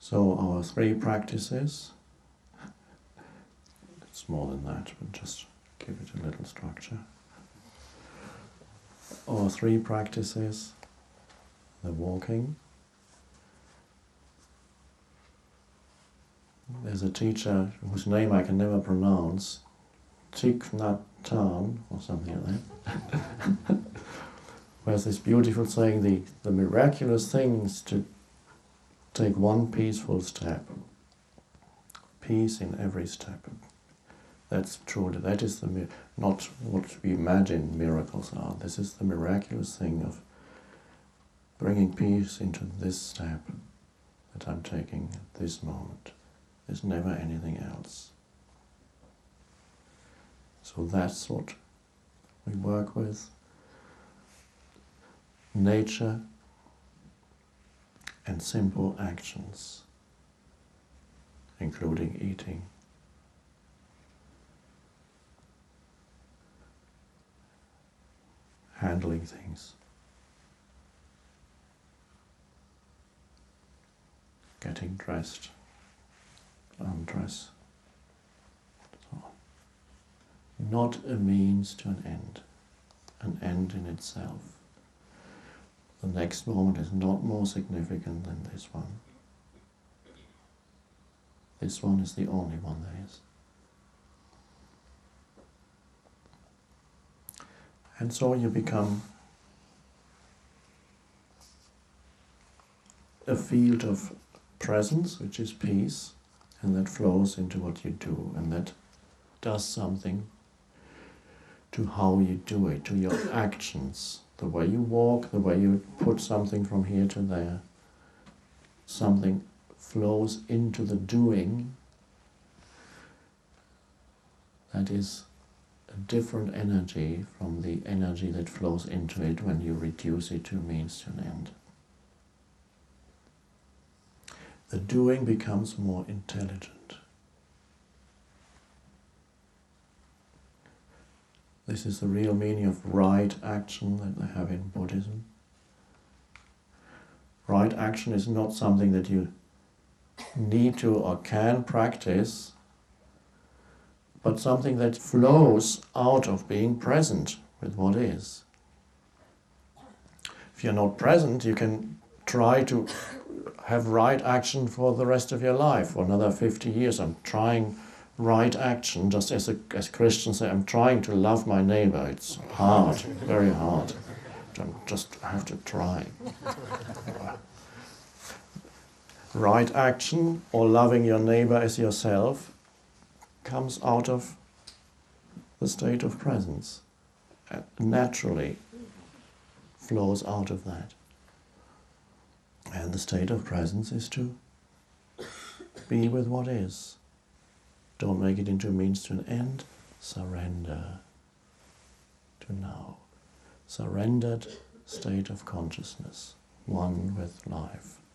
So our three practices, it's more than that, but just give it a little structure. Our three practices, the walking. There's a teacher whose name I can never pronounce, Thich Nhat Hanh, or something like that, who has this beautiful saying, the miraculous thing is to take one peaceful step. Peace in every step. That's true. That is not what we imagine miracles are. This is the miraculous thing of bringing peace into this step that I'm taking at this moment. There's never anything else. So that's what we work with. Nature and simple actions, including eating. Handling things. Getting dressed. Undress. So on. Not a means to an end in itself. The next moment is not more significant than this one. This one is the only one there is. And so you become a field of presence, which is peace, and that flows into what you do, and that does something to how you do it, to your actions, the way you walk, the way you put something from here to there. Something flows into the doing that is a different energy from the energy that flows into it when you reduce it to a means to an end. The doing becomes more intelligent. This is the real meaning of right action that they have in Buddhism. Right action is not something that you need to or can practice, but something that flows out of being present with what is. If you're not present, you can try to have right action for the rest of your life. For another 50 years, I'm trying right action, just as Christians say, I'm trying to love my neighbor. It's hard, very hard. I have to try. Right action, or loving your neighbor as yourself, comes out of the state of presence. Naturally flows out of that. And the state of presence is to be with what is. Don't make it into a means to an end. Surrender to now. Surrendered state of consciousness, one with life.